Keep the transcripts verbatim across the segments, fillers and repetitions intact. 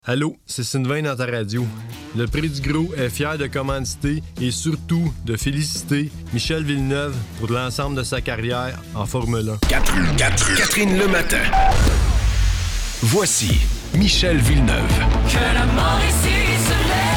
Allô, c'est Sylvain dans ta radio. Le Prix du Gros est fier de commanditer et surtout de féliciter Michel Villeneuve pour l'ensemble de sa carrière en Formule un. Catherine, Catherine, Catherine le matin. Voici Michel Villeneuve. Que la mort ici se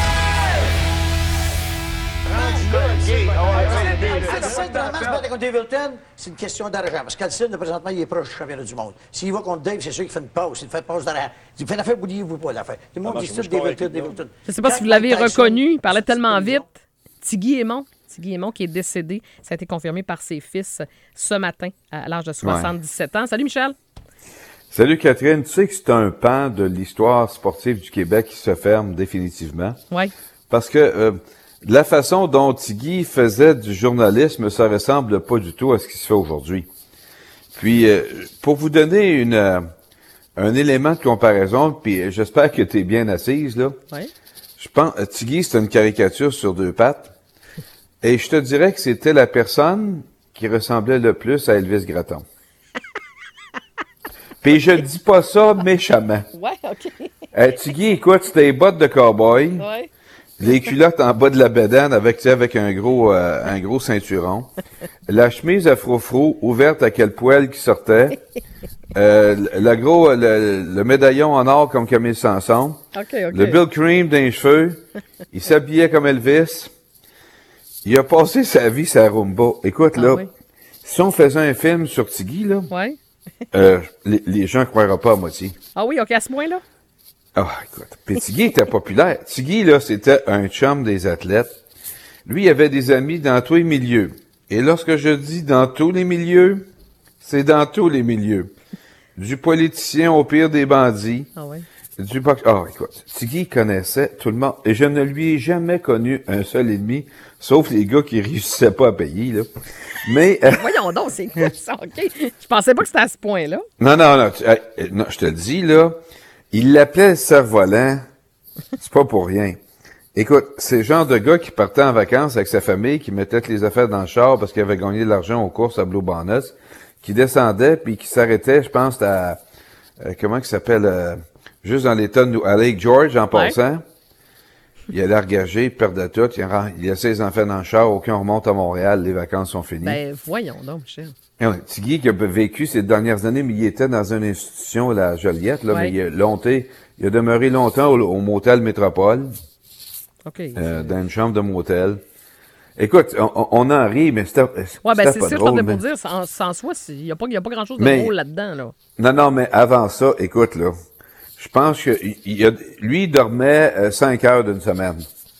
contre Davilton, c'est une question d'argent. Parce qu'Alcine, présentement, il est proche du championnat du monde. S'il va contre Dave, c'est sûr qu'il fait une pause. Il fait une pause d'argent. Il fait l'affaire, oubliez-vous pas l'affaire. Tout le monde dit ça, Davilton, Davilton. Je ne sais pas si vous l'avez reconnu, il parlait tellement vite. Tiggy Aimon. Tiggy Aimon qui est décédé. Ça a été confirmé par ses fils ce matin, à l'âge de soixante-dix-sept ans. Salut, Michel. Salut, Catherine. Tu sais que c'est un pan de l'histoire sportive du Québec qui se ferme définitivement. Oui. Parce que euh, la façon dont Tiggy faisait du journalisme, ça ressemble pas du tout à ce qui se fait aujourd'hui. Puis, euh, pour vous donner une euh, un élément de comparaison, puis j'espère que tu es bien assise, là. Oui. Je pense, Tiggy, c'est une caricature sur deux pattes. Et je te dirais que c'était la personne qui ressemblait le plus à Elvis Gratton. Puis je dis pas ça méchamment. Ouais, OK. Euh, Tiggy, écoute, c'était les bottes de cow-boy, Ouais. les culottes en bas de la bédane avec, tu sais, avec un gros euh, un gros ceinturon, la chemise à froufrou ouverte à quel poil qui sortait, euh, le, le gros le, le médaillon en or comme Camille Sanson, OK, OK. le Bill Cream dans les cheveux, il s'habillait comme Elvis. Il a passé sa vie sa rumba. Écoute, Ah là, oui. si on faisait un film sur Tiggy, là, Ouais. euh, les, les gens ne croiraient pas à moitié. Ah oui, OK, à ce point-là? Ah, écoute. Puis Tiggy était populaire. Tiggy, là, c'était un chum des athlètes. Lui, il avait des amis dans tous les milieux. Et lorsque je dis dans tous les milieux, c'est dans tous les milieux. Du politicien au pire des bandits. Ah oui. Du box... Ah, écoute, Tiggy connaissait tout le monde. Et je ne lui ai jamais connu un seul ennemi, sauf les gars qui réussissaient pas à payer, là. Mais... euh, Voyons donc, c'est quoi ça? OK. Je pensais pas que c'était à ce point-là. Non, non, non, tu- hey, non, je te le dis, là, il l'appelait le cerf-volant. C'est pas pour rien. Écoute, c'est le genre de gars qui partait en vacances avec sa famille, qui mettait toutes les affaires dans le char parce qu'il avait gagné de l'argent aux courses à Blue Bonus, qui descendait puis qui s'arrêtait, je pense, à... euh, comment il s'appelle... euh, juste dans l'État de New- à Lake George, en passant. Il allait regager, il perdait tout. Il, a, il a ses enfants dans le char, aucun remonte à Montréal, les vacances sont finies. Ben, voyons donc, Michel. Et ouais, Tiggy qui a vécu ces dernières années, mais il était dans une institution, la Joliette, là, Ouais. mais il a, longtemps, il a demeuré longtemps au, au motel Métropole, OK. euh, dans une chambre de motel. Écoute, on, on en rit, mais c'était, Ouais, ben, c'était c'est pas sûr, je drôle. tentais mais- pour dire, sans, sans soi, il n'y a pas, y a pas grand-chose de Mais- drôle là-dedans, là. Non, non, mais avant ça, écoute, là, je pense que il, il a, lui, il dormait euh, cinq heures d'une semaine.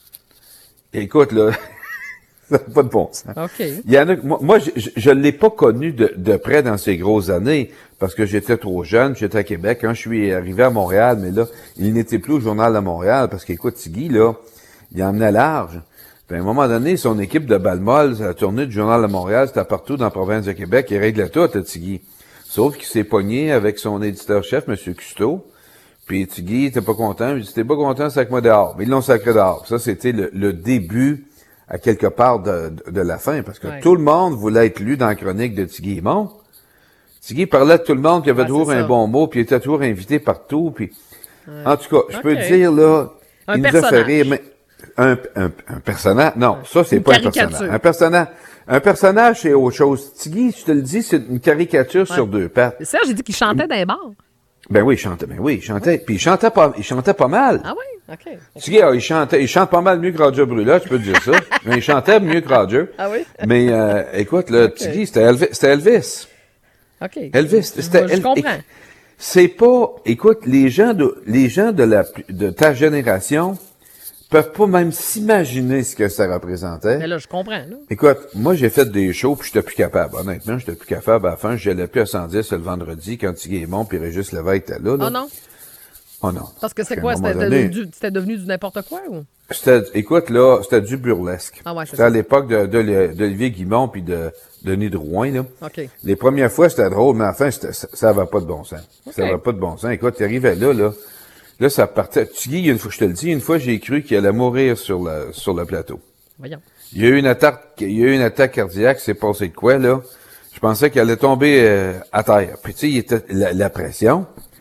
Écoute, là, ça n'a pas de bon sens. OK. Il y en a, moi, moi, je, je l'ai pas connu de, de près dans ces grosses années, parce que j'étais trop jeune, j'étais à Québec. Quand je suis arrivé à Montréal, mais là, il n'était plus au Journal de Montréal, parce qu'écoute, Tiggy, là, il emmenait large. Puis à un moment donné, son équipe de balle-molle, la tournée du Journal de Montréal, c'était partout dans la province de Québec, il réglait tout, là, Tiggy. Sauf qu'il s'est pogné avec son éditeur-chef, M. Cousteau. Puis Tiggy était pas content. Il dit, t'es pas content, sac-moi dehors. Mais ils l'ont sacré dehors. Ça, c'était le, le début, à quelque part, de, de, de la fin. Parce que Ouais. tout le monde voulait être lu dans la chronique de Tiggy Aimon. Tiggy parlait de tout le monde, qui avait Ouais, toujours c'est un ça. bon mot, puis il était toujours invité partout. Puis, en tout cas, je peux Ok. te dire, là, Un il nous a fait personnage. rire, mais un, un, un personnage, non, ça, c'est Une pas un caricature. personnage. Un personnage, un personnage, c'est autre chose. Tiggy, je te le dis, c'est une caricature sur deux pattes. Serge, j'ai dit qu'il chantait dans les bars. Ben oui, il chantait, ben oui, il chantait, puis il chantait pas, il chantait pas mal. Ah oui? OK. Tu sais, il chantait, il chante pas mal mieux que Roger Brulotte, je peux te dire ça. Mais il chantait mieux que Roger. Ah oui? Mais euh, écoute, là, Tiggy, c'était Elvis, c'était Elvis. OK. Elvis, c'était Je El- comprends. éc- C'est pas, écoute, les gens de, les gens de la, de ta génération peuvent pas même s'imaginer ce que ça représentait. Mais là, je comprends, là. Écoute, moi, j'ai fait des shows puis j'étais plus capable. Honnêtement, j'étais plus capable à la fin. J'allais plus à cent dix le vendredi quand Tiggy Aimon puis Régis Lévesque était là, là. Oh non? Oh non. Parce que c'est À un quoi? moment C'était donné- du- c'était devenu du n'importe quoi, ou? C'était, écoute, là, c'était du burlesque. Ah ouais, c'est c'était ça. à l'époque de, de, d'Olivier Guimond puis de Denis Drouin, là. OK. Les premières fois, c'était drôle, mais à la fin, c'était- ça, ça avait pas de bon sens. Ça OK. avait pas de bon sens. Écoute, t'arrivais là, là. Là, ça partait. Tiggy, il y a une fois, je te le dis, une fois, j'ai cru qu'il allait mourir sur le, sur le plateau. Voyons. Il y a eu une attaque, il y a eu une attaque cardiaque, c'est passé de quoi, là? Je pensais qu'il allait tomber euh, à terre. Puis, tu sais, il était, la, la pression.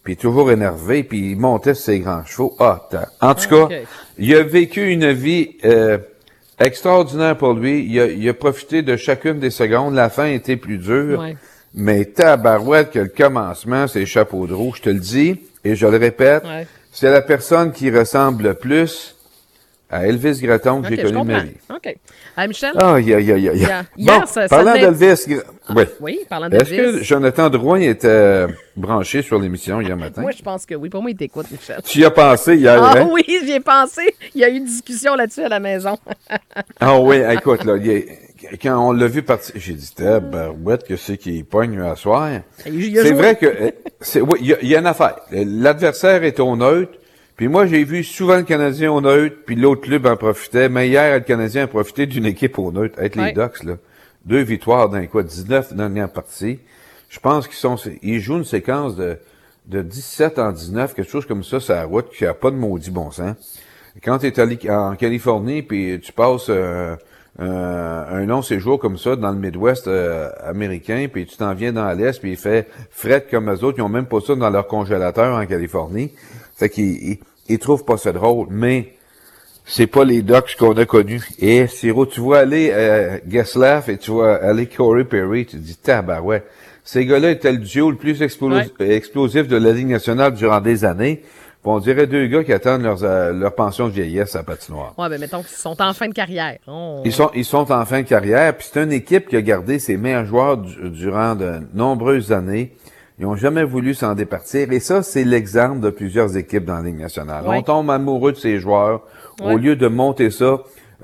puis toujours énervé, puis il montait sur ses grands chevaux. Ah, t'as- en tout Ah, cas, ok. il a vécu une vie euh, extraordinaire pour lui. Il a, il a profité de chacune des secondes. La fin était plus dure. Ouais. Mais tabarouette que le commencement, c'est chapeau de roue. Je te le dis, et je le répète, Ouais. c'est la personne qui ressemble le plus à Elvis Gratton que OK, j'ai je connu de ma comprends. vie. OK. Hey, Michel? Aïe, aïe, aïe, aïe. Hier- Bon, hier, ça- ça parlant venait- d'Elvis, Gra- oui. Oui, parlant Est-ce d'Elvis. que Jonathan Drouin était euh, branché sur l'émission hier matin? Moi, je pense que oui. Pour moi, il t'écoute, Michel. Tu y as pensé hier, Ah hein? oui, j'y ai pensé. Il y a eu une discussion là-dessus à la maison. Ah oui, écoute, là, il est- quand on l'a vu partir, j'ai dit, tabarouette, que c'est qu'il pogne à soir. Il a C'est joué. vrai que, euh, c'est, oui, il y, a- il y a une affaire. L'adversaire est au neutre, puis moi, j'ai vu souvent le Canadien au neutre, puis l'autre club en profitait, mais hier, le Canadien a profité d'une équipe au neutre, avec Ouais. les Ducks, là. Deux victoires dans quoi, dix-neuf dernières parties. Je pense qu'ils sont, ils jouent une séquence de, de dix-sept en dix-neuf, quelque chose comme ça, sur la route, qui a pas de maudit bon sens. Quand tu es allé en Californie, puis tu passes euh, euh, un long séjour comme ça dans le Midwest euh, américain, puis tu t'en viens dans l'Est, puis il fait fret comme eux autres, ils ont même pas ça dans leur congélateur en Californie. Fait qu'ils ils, ils trouvent pas ça drôle, mais c'est pas les Ducks qu'on a connus. Et Siro, tu vois aller euh, Getzlaf et tu vois aller Corey Perry, tu te dis tabarouette. Ces gars-là étaient le duo le plus explos- Ouais. explosif de la Ligue nationale durant des années. Puis on dirait deux gars qui attendent leurs, euh, leur pension de vieillesse à patinoire. Ouais, ben mettons qu'ils sont en fin de carrière. On- Ils sont, ils sont en fin de carrière, puis c'est une équipe qui a gardé ses meilleurs joueurs du- durant de nombreuses années. Ils ont jamais voulu s'en départir, et ça, c'est l'exemple de plusieurs équipes dans la Ligue nationale. Ouais. On tombe amoureux de ces joueurs, Ouais. au lieu de monter ça.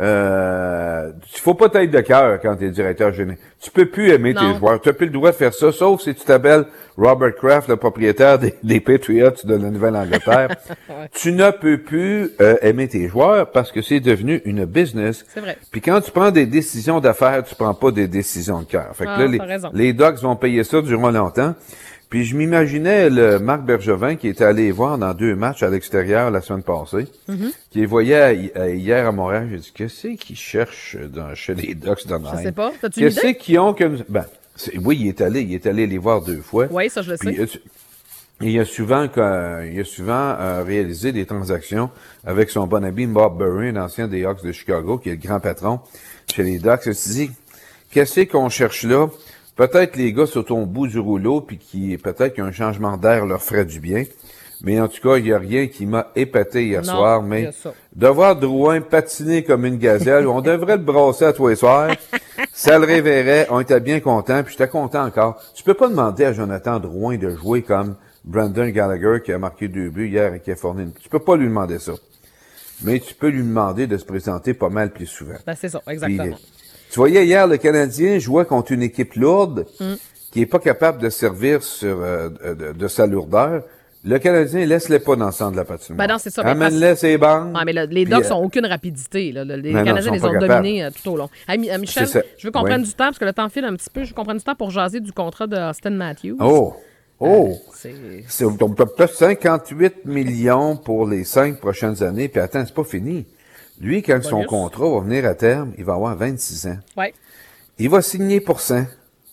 Euh, il faut pas être de cœur quand tu es directeur général. Tu peux plus aimer Non. tes joueurs. Tu n'as plus le droit de faire ça, sauf si tu t'appelles Robert Kraft, le propriétaire des, des Patriots de la Nouvelle-Angleterre. Ouais. Tu ne peux plus euh, aimer tes joueurs parce que c'est devenu une business. C'est vrai. Puis quand tu prends des décisions d'affaires, tu prends pas des décisions de cœur. Fait que Ah, là, les, t'as raison. les Ducks vont payer ça durant longtemps. Puis je m'imaginais le Marc Bergevin qui était allé voir dans deux matchs à l'extérieur la semaine passée, Mm-hmm. qui les voyait à- à- hier à Montréal. J'ai dit, qu'est-ce qu'ils cherchent dans, chez les Ducks de Je sais pas. T'as-tu une Qu'est-ce idée? qu'ils ont que... Ben, c'est- oui, il est allé, il est allé les voir deux fois. Oui, ça, je le sais. Puis, euh, il a souvent, que- il a souvent euh, réalisé des transactions avec son bon ami Bob Burry, l'ancien des Hawks de Chicago, qui est le grand patron chez les Ducks. Il s'est dit, qu'est-ce qu'on cherche là? Peut-être les gars sont au bout du rouleau, puis qui peut-être qu'un changement d'air leur ferait du bien. Mais en tout cas, il n'y a rien qui m'a épaté hier Non, soir. il y Mais a ça. de voir Drouin patiner comme une gazelle, on devrait le brasser à tous les soirs. Ça le réveillerait. On était bien contents. Puis j'étais content encore. Tu peux pas demander à Jonathan Drouin de jouer comme Brandon Gallagher qui a marqué deux buts hier et qui a fourni une... Tu peux pas lui demander ça. Mais tu peux lui demander de se présenter pas mal plus souvent. Ben, c'est ça, Puis, exactement. tu voyais hier, le Canadien jouait contre une équipe lourde Mm. qui est pas capable de servir sur euh, de, de sa lourdeur. Le Canadien, laisse-les pas dans le centre de la patinoire. Ben non, c'est ça, mais Amène-les ses bandes. Ouais, mais le- les puis, Ducks euh, n'ont aucune rapidité. Là. Le- Les non, non, Canadiens ils les sont ont pas capables. dominés euh, tout au long. Hey, Mi- euh, Michel, C'est ça. je veux qu'on Oui. prenne du temps, parce que le temps file un petit peu. Je veux qu'on prenne du temps pour jaser du contrat de Austin Matthews. Oh! Oh! C'est... C'est on peut peut-être cinquante-huit millions pour les cinq prochaines années. Puis attends, c'est pas fini. Lui, quand son Bonus. contrat va venir à terme, il va avoir vingt-six ans. Ouais. Il va signer pour cent.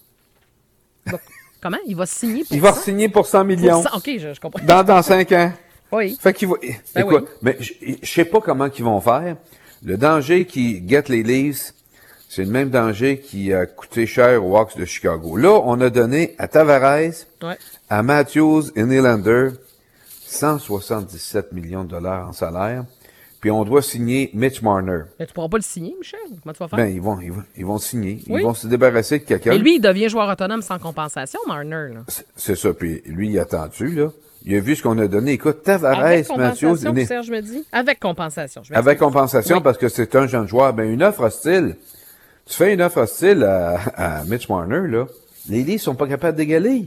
Bon, comment? Il va signer pour Il va ça? signer pour cent Pour millions. ça? OK, je, je comprends. Dans, dans cinq ans. Oui. Fait qu'il va, Ben écoute, oui. mais je, je sais pas comment qu'ils vont faire. Le danger qui guette les Leafs, c'est le même danger qui a coûté cher aux Hawks de Chicago. Là, on a donné à Tavares, Ouais. à Matthews et Nylander cent soixante-dix-sept millions de dollars en salaire. Puis on doit signer Mitch Marner. Mais tu pourras pas le signer, Michel. Comment tu vas faire? Ben, ils vont, ils vont, ils vont signer. Oui. Ils vont se débarrasser de quelqu'un. Mais lui, il devient joueur autonome sans compensation, Marner. Là. C'est- C'est ça. Puis lui, il a attendu, là. Il a vu ce qu'on a donné. Écoute, Tavares, Avec Matthews, compensation, Ny- Serge me dit. Avec compensation. Je Avec m'excuse. compensation, Oui. parce que c'est un jeune joueur. Ben, une offre hostile. Tu fais une offre hostile à, à Mitch Marner, là. Les Leafs sont pas capables d'égaler.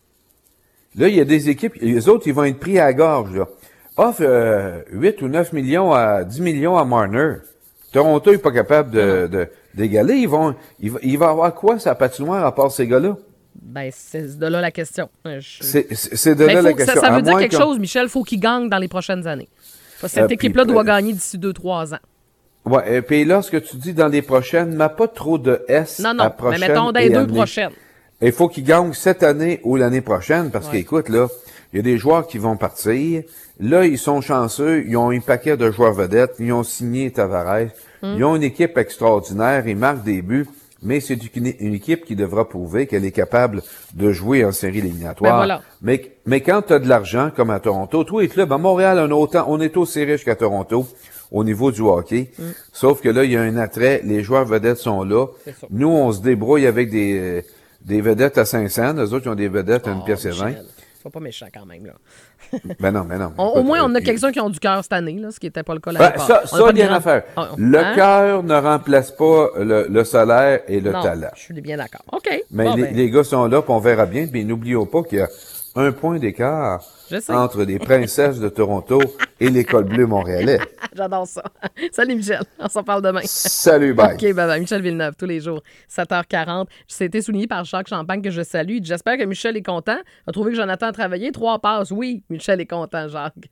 Là, il y a des équipes, les autres, ils vont être pris à la gorge, là. Offre euh, huit ou neuf millions à dix millions à Marner. Toronto est pas capable de, de, d'égaler. Ils vont, il va, il va avoir quoi, sa patinoire, à part ces gars-là? Ben, c'est de là la question. Je- C'est, c'est c'est de Ben, là faut la que ça, question. ça À veut dire moins quelque qu'on- chose, Michel. Faut qu'il gagne dans les prochaines années. Parce que cette Euh, puis, équipe-là doit euh, gagner d'ici deux trois ans. Ouais, et puis là, ce que tu dis dans les prochaines, m'a pas trop de S Non, à non. Mais prochaine mettons dans les et deux année. prochaines. Il faut qu'il gagne cette année ou l'année prochaine, parce Ouais. qu'écoute, là, il y a des joueurs qui vont partir. Là, ils sont chanceux. Ils ont un paquet de joueurs vedettes. Ils ont signé Tavares. Mm. Ils ont une équipe extraordinaire. Ils marquent des buts. Mais c'est une, une équipe qui devra prouver qu'elle est capable de jouer en série éliminatoire. Ben voilà. Mais, mais quand tu as de l'argent, comme à Toronto, tous les clubs, à Montréal, on, a autant, on est aussi riche qu'à Toronto au niveau du hockey. Mm. Sauf que là, il y a un attrait. Les joueurs vedettes sont là. Nous, on se débrouille avec des, euh, des vedettes à cinq cents. Eux autres, ils ont des vedettes à une oh, pièce et vingt. Sois pas méchant quand même, là. Ben non, ben non. On, au moins, on a quelques-uns qui ont du cœur cette année, là, ce qui n'était pas le cas l'année ben, ça, ça, il y a une affaire. Oh, le hein? cœur ne remplace pas le, le salaire et le non, talent. Je suis bien d'accord. OK. Mais bon, les, ben. les gars sont là, puis on verra bien. Puis n'oublions pas qu'il y a un point d'écart entre les princesses de Toronto et l'école bleue montréalais. J'adore ça. Salut Michel, on s'en parle demain. Salut, bye. OK, bye bye. Michel Villeneuve, tous les jours, sept heures quarante. C'était souligné par Jacques Champagne que je salue. J'espère que Michel est content. A trouvé que Jonathan a travaillé. Trois passes. Oui, Michel est content, Jacques.